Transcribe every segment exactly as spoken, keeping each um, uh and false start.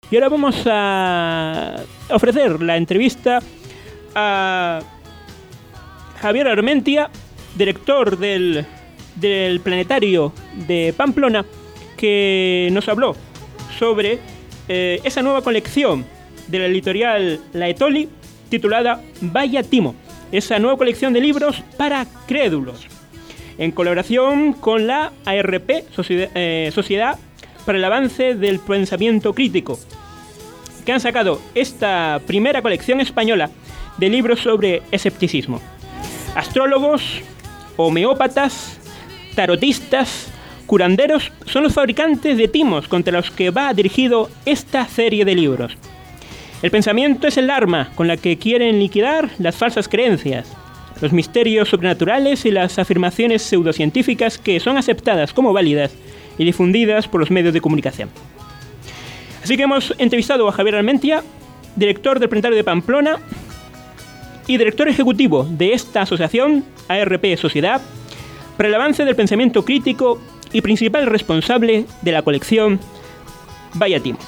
Y ahora vamos a ofrecer la entrevista a Javier Armentia, director del, del Planetario de Pamplona, que nos habló sobre eh, esa nueva colección de la editorial La Etoli titulada Vaya Timo, esa nueva colección de libros para crédulos, en colaboración con la A R P, Sociedad, eh, Sociedad para el Avance del Pensamiento Crítico, que han sacado esta primera colección española de libros sobre escepticismo. Astrólogos, homeópatas, tarotistas, curanderos son los fabricantes de timos contra los que va dirigido esta serie de libros. El pensamiento es el arma con la que quieren liquidar las falsas creencias, los misterios sobrenaturales y las afirmaciones pseudocientíficas que son aceptadas como válidas y difundidas por los medios de comunicación. Así que hemos entrevistado a Javier Armentia, director del Planetario de Pamplona y director ejecutivo de esta asociación, A R P Sociedad, para el avance del pensamiento crítico y principal responsable de la colección Vaya Timo.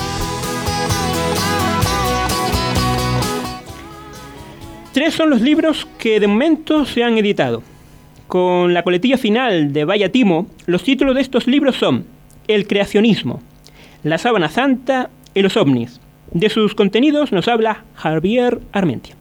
Tres son los libros que de momento se han editado. Con la coletilla final de Vaya Timo, los títulos de estos libros son El creacionismo, La sábana santa y los ovnis. De sus contenidos nos habla Javier Armentia.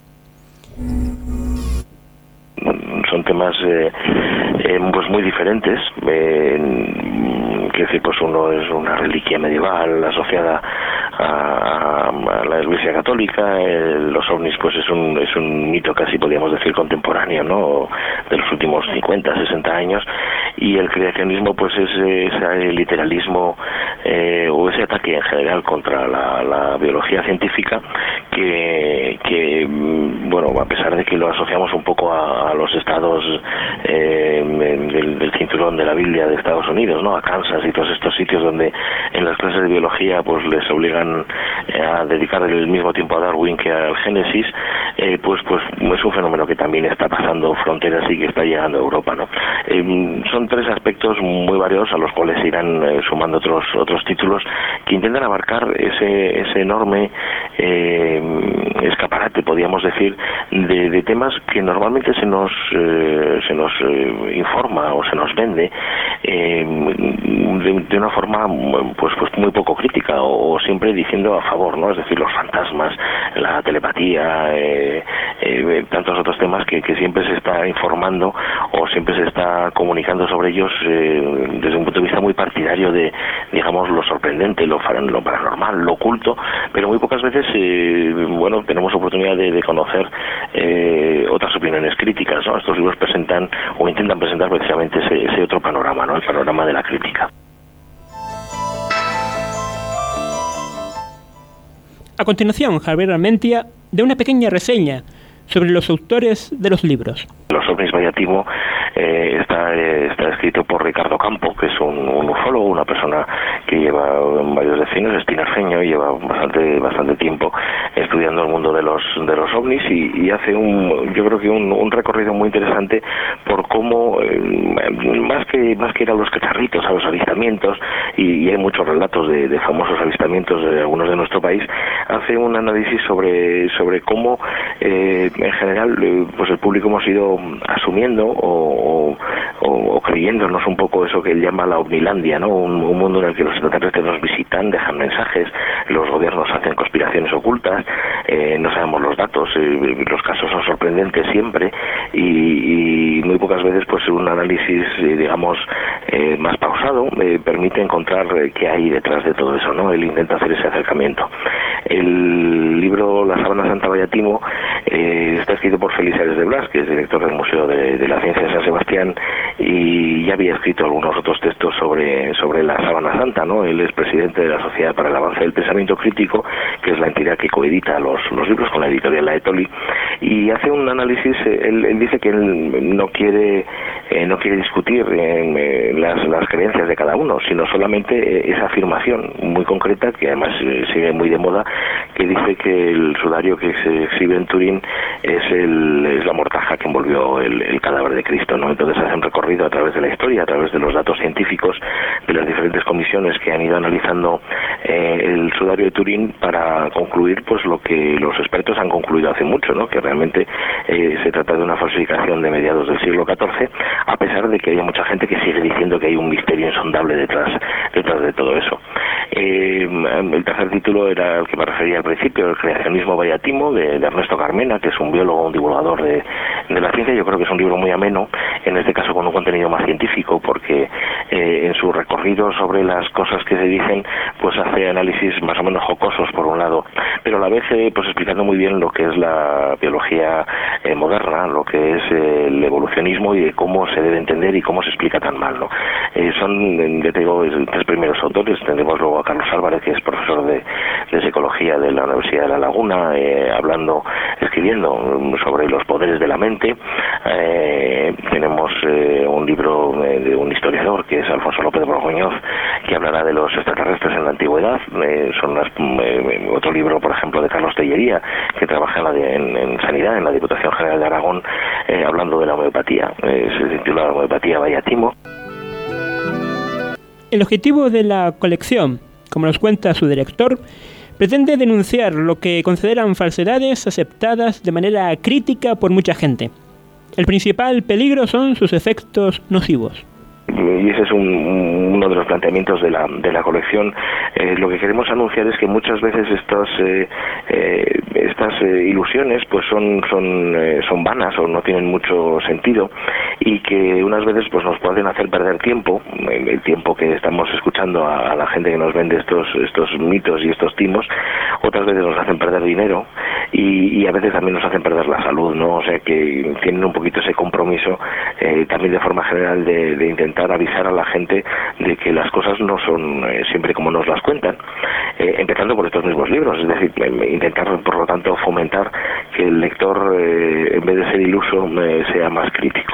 Son temas eh, eh, pues muy diferentes. Eh, que decir, pues uno es una reliquia medieval asociada a, a la Iglesia Católica. Eh, los ovnis, pues es un es un mito casi podríamos decir contemporáneo, ¿no? De los últimos cincuenta, sesenta años. Y el creacionismo, pues es ese literalismo eh, o ese ataque en general contra la, la biología científica que, que, bueno, a pesar de que lo asociamos un poco a, a los estados eh, del, del cinturón de la Biblia de Estados Unidos, ¿no? A Kansas y todos estos sitios donde en las clases de biología pues les obligan a dedicar el mismo tiempo a Darwin que al Génesis, eh, pues pues es un fenómeno que también está pasando fronteras y que está llegando a Europa, ¿no? Eh, son tres aspectos muy variados a los cuales se irán eh, sumando otros otros títulos que intentan abarcar ese ese enorme eh, escaparate, podríamos decir, de, de temas que normalmente se nos eh, se nos eh, informa o se nos vende eh, de, de una forma pues pues muy poco crítica o, o siempre diciendo a favor, ¿no? Es decir, los fantasmas, la telepatía, eh, eh, tantos otros temas que, que siempre se está informando o siempre se está comunicando sobre ellos eh, desde un punto de vista muy partidario de, digamos, lo sorprendente, lo, lo paranormal, lo oculto, pero muy pocas veces eh, bueno, tenemos oportunidad de, de conocer eh, otras opiniones críticas, ¿no? Estos libros presentan o intentan presentar precisamente ese, ese otro panorama, ¿no? El panorama de la crítica. A continuación, Javier Armentia de una pequeña reseña sobre los autores de los libros. Los ovnis Vaya Timo eh, está, eh, está escrito por Ricardo Campo, que es un, un ufólogo, una persona que lleva varios decenios, es tinerfeño, y lleva bastante bastante tiempo estudiando el mundo de los de los ovnis y, y hace un, yo creo que un, un recorrido muy interesante por cómo eh, más que más que ir a los cacharritos, a los avistamientos, y, y hay muchos relatos de, de famosos avistamientos de algunos de nuestro país, hace un análisis sobre sobre cómo eh, en general eh, pues el público hemos ido asumiendo o, o, o creyéndonos un poco eso que él llama la ovnilandia, ¿no? Un, un mundo en el que los extraterrestres nos visitan, dejan mensajes, los gobiernos hacen conspiraciones ocultas, eh, no sabemos los datos, eh, los casos son sorprendentes siempre y, y muy pocas veces pues un análisis eh, digamos eh, más pausado eh, permite encontrar eh, qué hay detrás de todo eso, ¿no? Él intenta hacer ese acercamiento. El libro La sábana santa Vaya Timo eh, está escrito por Félix Ares de Blas, que es director del Museo de, de la Ciencia de San Sebastián, y ya había escrito algunos otros textos sobre, sobre la sábana santa, ¿no? Él es presidente de la Sociedad para el Avance del Pensamiento Crítico, que es la entidad que coedita los, los libros con la editorial La Etoli, y hace un análisis. Él, él dice que él no quiere eh, no quiere discutir eh, las, las creencias de cada uno, sino solamente eh, esa afirmación muy concreta, que además eh, sigue muy de moda, que dice que el sudario que se exhibe en Turín es, el, es la mortaja que envolvió el, el cadáver de Cristo, ¿no? Entonces hace un recorrido a través de la historia, a través de los datos científicos de las diferentes comisiones que han ido analizando eh, el sudario de Turín para concluir pues lo que los expertos han concluido hace mucho, ¿no? Que realmente eh, se trata de una falsificación de mediados del siglo catorce, a pesar de que hay mucha gente que sigue diciendo que hay un misterio insondable detrás, detrás de todo eso. Eh, el tercer título era el que me refería al principio, el creacionismo bayatimo, de, de Ernesto Carmena, que es un biólogo, un divulgador de, de la ciencia. Yo creo que es un libro muy ameno, en este caso con un contenido más científico, porque eh, en su recorrido sobre las cosas que se dicen, pues hace análisis más o menos jocosos por un lado, pero a la vez eh, pues explicando muy bien lo que es la biología eh, moderna, lo que es eh, el evolucionismo y de cómo se debe entender y cómo se explica tan mal, ¿no? Eh, son, ya te digo, tres primeros autores. Tendremos luego a Carlos Álvarez, que es profesor de, de psicología de la Universidad de La Laguna, eh, hablando, escribiendo sobre los poderes de la mente. Eh, tenemos eh, un libro eh, de un historiador, que es Alfonso López Borgoñoz, que hablará de los extraterrestres en la antigüedad. Eh, son las, eh, otro libro, por ejemplo, de Carlos Tellería, que trabaja en, la de, en, en Sanidad, en la Diputación General de Aragón, eh, hablando de la homeopatía. Eh, se titula La homeopatía bayatimo. El objetivo de la colección, como nos cuenta su director, pretende denunciar lo que consideran falsedades aceptadas de manera crítica por mucha gente. El principal peligro son sus efectos nocivos. Y ese es un, uno de los planteamientos de la, de la colección. Eh, lo que queremos anunciar es que muchas veces estas eh, eh, estas eh, ilusiones pues son son eh, son vanas o no tienen mucho sentido, y que unas veces pues nos pueden hacer perder tiempo, el tiempo que estamos escuchando a, a la gente que nos vende estos estos mitos y estos timos. Otras veces nos hacen perder dinero y, y a veces también nos hacen perder la salud, ¿no? O sea que tienen un poquito ese compromiso eh, también de forma general de, de intentar avisar a la gente de que las cosas no son eh, siempre como nos las cuentan, eh, empezando por estos mismos libros. Es decir, eh, intentar por lo tanto fomentar que el lector eh, en vez de ser iluso eh, sea más crítico.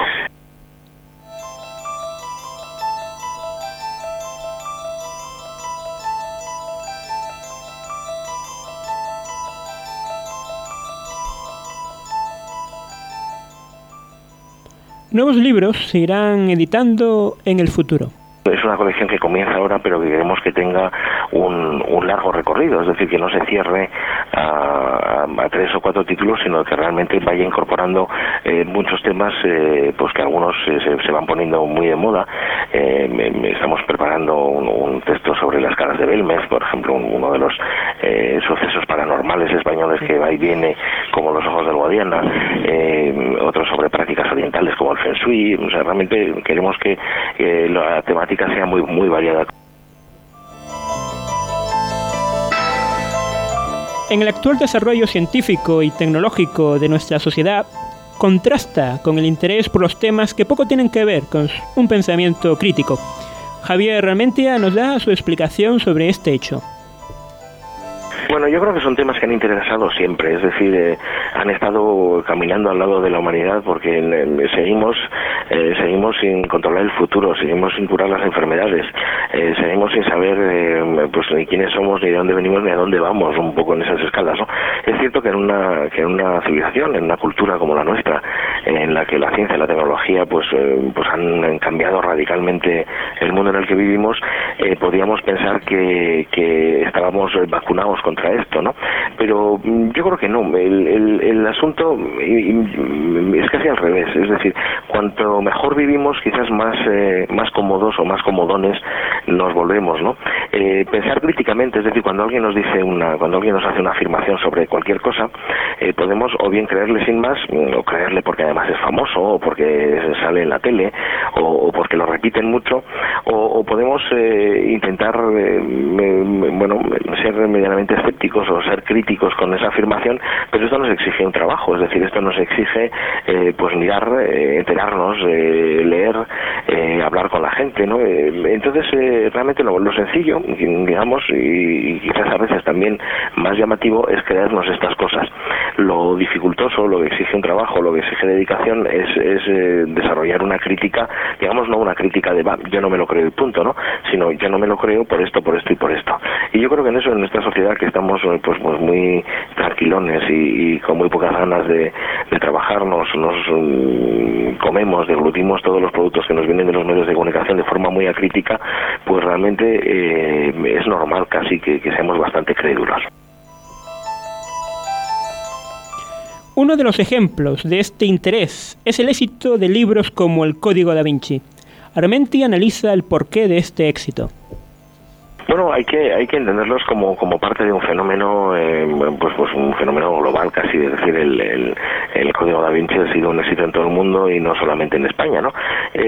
Nuevos libros se irán editando en el futuro. Es una colección que comienza ahora, pero que queremos que tenga un, un largo recorrido, es decir, que no se cierre a, a tres o cuatro títulos, sino que realmente vaya incorporando eh, muchos temas, eh, pues que algunos eh, se, se van poniendo muy de moda. Eh, me, me estamos preparando un, un texto sobre las caras de Belmez, por ejemplo, un, uno de los eh, sucesos paranormales españoles que va y viene, como los ojos del Guadiana, eh, otro sobre prácticas orientales como el Feng Shui. O sea, realmente queremos que eh, la temática sea muy muy variada. En el actual desarrollo científico y tecnológico de nuestra sociedad, contrasta con el interés por los temas que poco tienen que ver con un pensamiento crítico. Javier Armentia nos da su explicación sobre este hecho. Bueno, yo creo que son temas que han interesado siempre, es decir, eh, han estado caminando al lado de la humanidad porque eh, seguimos eh, seguimos sin controlar el futuro, seguimos sin curar las enfermedades, eh, seguimos sin saber eh, pues ni quiénes somos, ni de dónde venimos, ni a dónde vamos, un poco en esas escalas, ¿no? Es cierto que en una que en una civilización, en una cultura como la nuestra, en la que la ciencia y la tecnología pues eh, pues han cambiado radicalmente el mundo en el que vivimos, eh, podríamos pensar que, que estábamos vacunados contra esto, ¿no? Pero yo creo que no. El, el, el asunto es casi al revés, es decir, cuanto mejor vivimos, quizás más eh, más cómodos o más comodones nos volvemos, ¿no? Eh, pensar críticamente, es decir, cuando alguien nos dice una, cuando alguien nos hace una afirmación sobre cualquier cosa, eh, podemos o bien creerle sin más, o creerle porque además es famoso, o porque sale en la tele, o, o porque lo repiten mucho, o, o podemos eh, intentar, eh, me, bueno, ser medianamente escépticos o ser críticos con esa afirmación, pero esto nos exige un trabajo, es decir, esto nos exige eh, pues mirar, eh, enterarnos, eh, leer, eh, hablar con la gente, ¿no? Eh, entonces, eh, realmente lo, lo sencillo, digamos, y, y quizás a veces también más llamativo, es creernos estas cosas. Lo dificultoso, lo que exige un trabajo, lo que exige dedicación es, es eh, desarrollar una crítica, digamos, no una crítica de va, yo no me lo creo y punto, ¿no? Sino yo no me lo creo por esto, por esto y por esto. Y yo creo que en eso, en esta sociedad que estamos pues, pues muy tranquilones y, y con muy pocas ganas de, de trabajar, nos, nos um, comemos, deglutimos todos los productos que nos vienen de los medios de comunicación de forma muy acrítica, pues realmente eh, es normal casi que, que seamos bastante crédulos. Uno de los ejemplos de este interés es el éxito de libros como El Código da Vinci. Armenti analiza el porqué de este éxito. Bueno, hay que hay que entenderlos como como parte de un fenómeno, eh, pues pues un fenómeno global casi, es decir, el, el, el Código da Vinci ha sido un éxito en todo el mundo y no solamente en España, ¿no?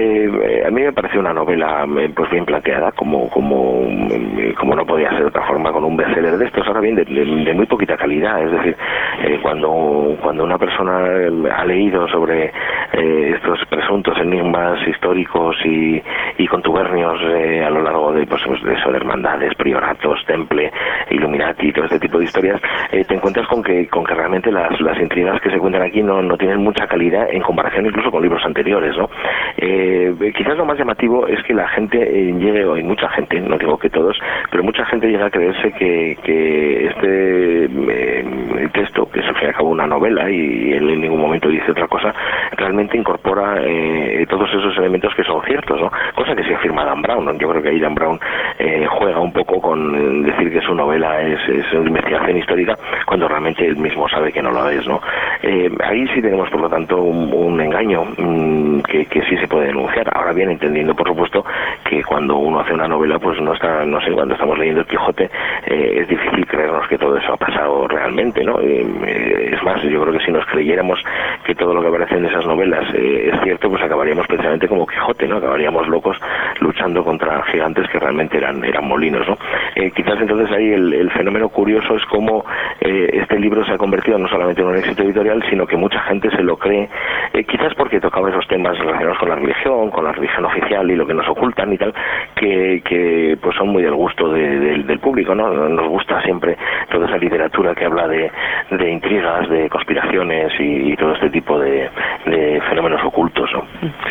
Eh, a mí me pareció una novela pues bien planteada, como como como no podía ser de otra forma, con un bestseller de estos, ahora bien, de, de, de muy poquita calidad, es decir, eh, cuando cuando una persona ha leído sobre eh, estos presuntos enigmas históricos y, y contubernios eh, a lo largo de pues de eso, de hermandad, prioratos, temple, Illuminati, todo este tipo de historias, eh, te encuentras con que con que realmente las, las intrigas que se cuentan aquí no, no tienen mucha calidad en comparación incluso con libros anteriores, ¿no? Eh, quizás lo más llamativo es que la gente eh, llegue, o hay mucha gente, no digo que todos, pero mucha gente llega a creerse que, que este eh, texto, que es al fin y al cabo una novela y él en ningún momento dice otra cosa, realmente incorpora eh, todos esos elementos que son ciertos, ¿no? Cosa que sí afirma Dan Brown, ¿no? Yo creo que ahí Dan Brown eh, juega un poco con decir que su novela es, es una investigación histórica cuando realmente él mismo sabe que no lo es, ¿no? Eh, ahí sí tenemos por lo tanto un, un engaño mmm, que, que sí se puede denunciar. Ahora bien, entendiendo por supuesto que cuando uno hace una novela pues no está, no sé, cuando estamos leyendo El Quijote eh, es difícil creernos que todo eso ha pasado realmente, ¿no? Eh, es más, yo creo que si nos creyéramos que todo lo que aparece en esas novelas eh, es cierto, pues acabaríamos precisamente como Quijote, ¿no? Acabaríamos locos luchando contra gigantes que realmente eran, eran molinos, ¿no? Eh, quizás entonces ahí el, el fenómeno curioso es cómo eh, este libro se ha convertido no solamente en un éxito editorial, sino que mucha gente se lo cree, eh, quizás porque tocaba esos temas relacionados con la religión, con la religión oficial y lo que nos ocultan y tal, que, que pues son muy del gusto de, de, del público, ¿no? Nos gusta siempre toda esa literatura que habla de, de intrigas, de conspiraciones y, y todo este tipo de, de fenómenos ocultos, ¿no?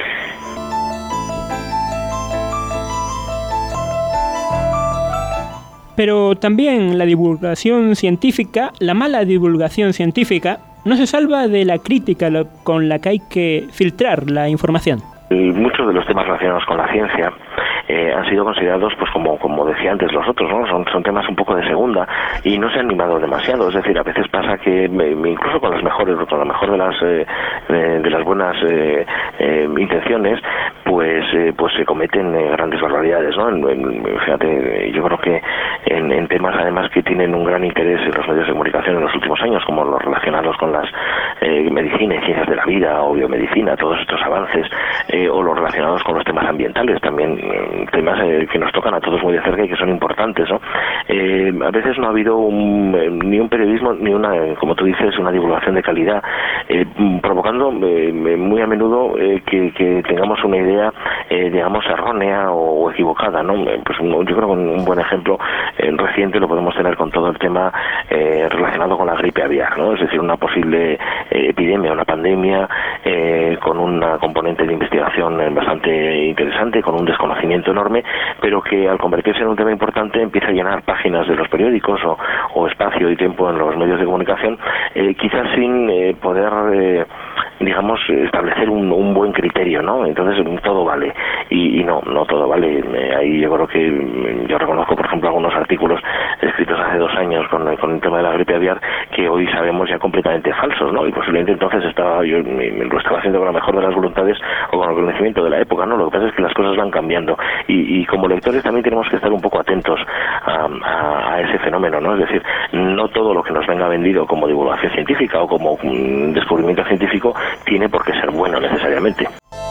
Pero también la divulgación científica, la mala divulgación científica, no se salva de la crítica con la que hay que filtrar la información. Muchos de los temas relacionados con la ciencia eh, han sido considerados, pues como como decía antes los otros, ¿no? Son, son temas un poco de segunda y no se han animado demasiado. Es decir, a veces pasa que incluso con las mejores, con la mejor de las eh, de las buenas eh, eh, intenciones, pues eh, pues se cometen eh, grandes barbaridades, ¿no? En, en, fíjate, yo creo que en, en temas además que tienen un gran interés en los medios de comunicación en los últimos años, como los relacionados con las eh, medicina y ciencias de la vida o biomedicina, todos estos avances, eh, o los relacionados con los temas ambientales, también eh, temas eh, que nos tocan a todos muy de cerca y que son importantes, ¿no? Eh, a veces no ha habido un, eh, ni un periodismo ni una, como tú dices, una divulgación de calidad, eh, provocando eh, muy a menudo eh, que, que tengamos una idea, eh, digamos, errónea o, o equivocada, ¿no? Pues yo creo que un buen ejemplo eh, reciente lo podemos tener con todo el tema eh, relacionado con la gripe aviar, ¿no? Es decir, una posible eh, epidemia, una pandemia eh, con una componente de investigación bastante interesante, con un desconocimiento enorme, pero que al convertirse en un tema importante empieza a llenar páginas de los periódicos o, o espacio y tiempo en los medios de comunicación, eh, quizás sin eh, poder eh, digamos, establecer un, un buen criterio, ¿no? Entonces todo vale, y, y no, no todo vale. Eh, ahí yo creo que, yo reconozco, por ejemplo, algunos artículos escritos hace dos años con, con el tema de la gripe aviar, que hoy sabemos ya completamente falsos, ¿no? Y posiblemente entonces estaba, yo me, me lo estaba haciendo con la mejor de las voluntades o con el conocimiento de la época, ¿no? Lo que pasa es que las cosas van cambiando, y, y como lectores también tenemos que estar un poco atentos a, a, a ese fenómeno, ¿no? Es decir, no todo lo que nos venga vendido como divulgación científica o como um, descubrimiento científico tiene por qué ser bueno necesariamente.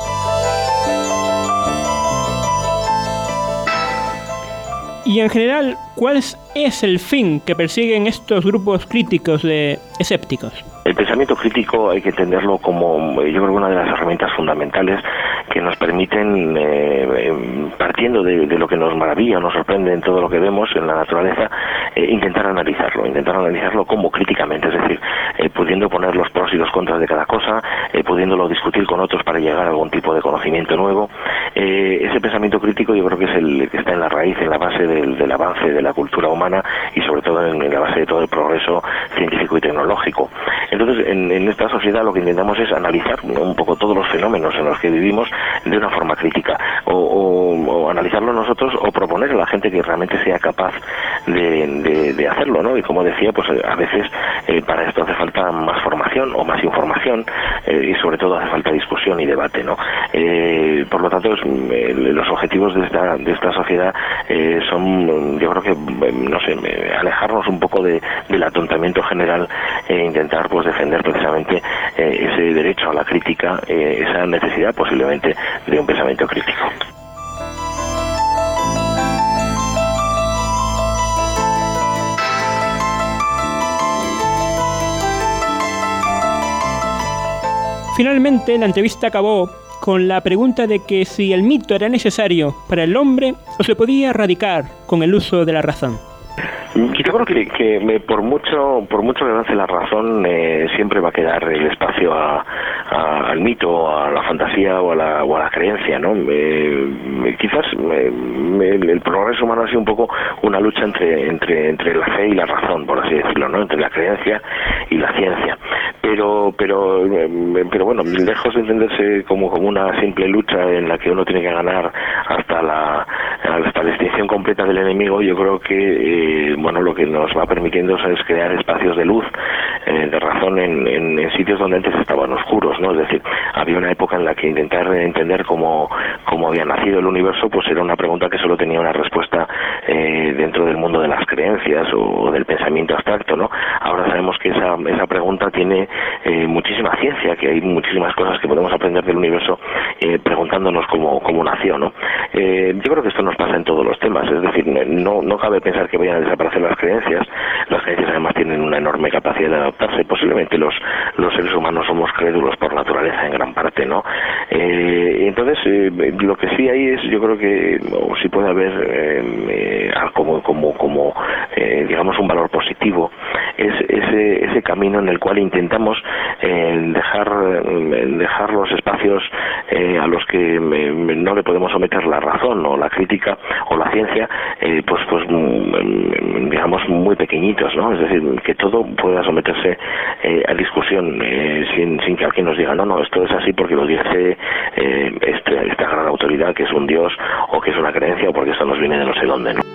Y en general, ¿cuál es el fin que persiguen estos grupos críticos de escépticos? El pensamiento crítico hay que entenderlo como, yo creo, una de las herramientas fundamentales que nos permiten, eh, partiendo de, de lo que nos maravilla, nos sorprende en todo lo que vemos en la naturaleza, eh, intentar analizarlo, intentar analizarlo como críticamente, es decir, eh, pudiendo poner los pros y los contras de cada cosa, eh, pudiéndolo discutir con otros para llegar a algún tipo de conocimiento nuevo. Eh, ese pensamiento crítico yo creo que es el que está en la raíz, en la base del, del avance de la cultura humana y sobre todo en, en la base de todo el progreso científico y tecnológico. Entonces, en, en esta sociedad lo que intentamos es analizar un poco todos los fenómenos en los que vivimos de una forma crítica, o, o, o analizarlo nosotros o proponer a la gente que realmente sea capaz de, de, de hacerlo, ¿no? Y como decía, pues a veces eh, para esto hace falta más formación o más información, eh, y sobre todo hace falta discusión y debate, ¿no? Eh, por lo tanto, es, eh, los objetivos de esta, de esta sociedad eh, son, yo creo que, no sé, alejarnos un poco de, del atontamiento general e intentar pues defender precisamente eh, ese derecho a la crítica, eh, esa necesidad posiblemente de un pensamiento crítico. Finalmente, la entrevista acabó con la pregunta de que si el mito era necesario para el hombre o se podía erradicar con el uso de la razón. Yo creo que, que me, por mucho por mucho que avance la razón, eh, siempre va a quedar el espacio a, a, al mito, a la fantasía o a la, o a la creencia, ¿no? Eh, quizás eh, me, el progreso humano ha sido un poco una lucha entre, entre, entre la fe y la razón, por así decirlo, ¿no? Entre la creencia y la ciencia. Pero pero eh, pero bueno, lejos de entenderse como, como una simple lucha en la que uno tiene que ganar hasta la, hasta la extinción completa del enemigo, yo creo que eh, bueno, lo que nos va permitiendo es crear espacios de luz, eh, de razón en, en, en sitios donde antes estaban oscuros, ¿no? Es decir, había una época en la que intentar entender cómo, cómo había nacido el universo, pues era una pregunta que solo tenía una respuesta eh, dentro del mundo de las creencias o, o del pensamiento abstracto, ¿no? Ahora sabemos que esa, esa pregunta tiene eh, muchísima ciencia, que hay muchísimas cosas que podemos aprender del universo eh, preguntándonos cómo, cómo nació, ¿no? Eh, yo creo que esto nos pasa en todos los temas, es decir, no, no cabe pensar que vayan a desaparecer las creencias. Las creencias además tienen una enorme capacidad de adaptarse. Posiblemente los, los seres humanos somos crédulos por naturaleza en gran parte, ¿no? Eh, entonces, eh, lo que sí hay es, yo creo que, o sí puede haber eh, como, como, como eh, digamos, un valor positivo, es ese, ese camino en el cual intentamos eh, dejar, dejar los espacios eh, a los que eh, no le podemos someter la razón o la crítica o la ciencia, eh, pues, pues digamos muy pequeñitos, ¿no? Es decir, que todo pueda someterse eh, a discusión eh, sin, sin que alguien nos diga no, no, esto es así porque lo dice eh, este, esta gran autoridad que es un dios o que es una creencia o porque esto nos viene de no sé dónde, ¿no?